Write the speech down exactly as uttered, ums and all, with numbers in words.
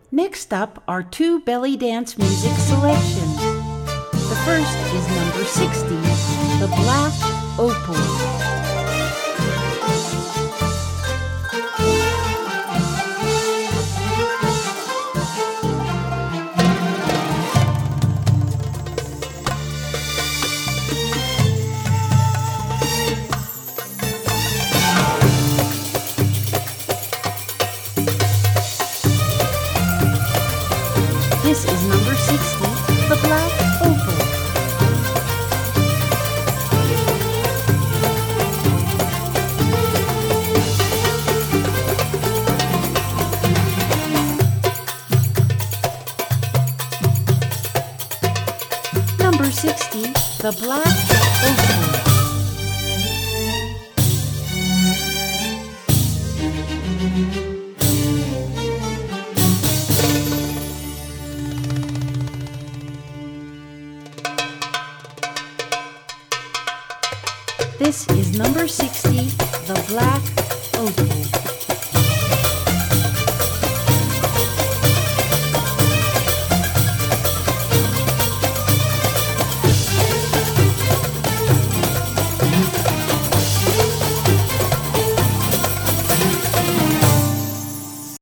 Next up are two belly dance music selections. The first is number sixty, The Black Opal. This is number sixty, The Black Opal. Number sixty, The Black Opal. This is number sixty, The Black Opal.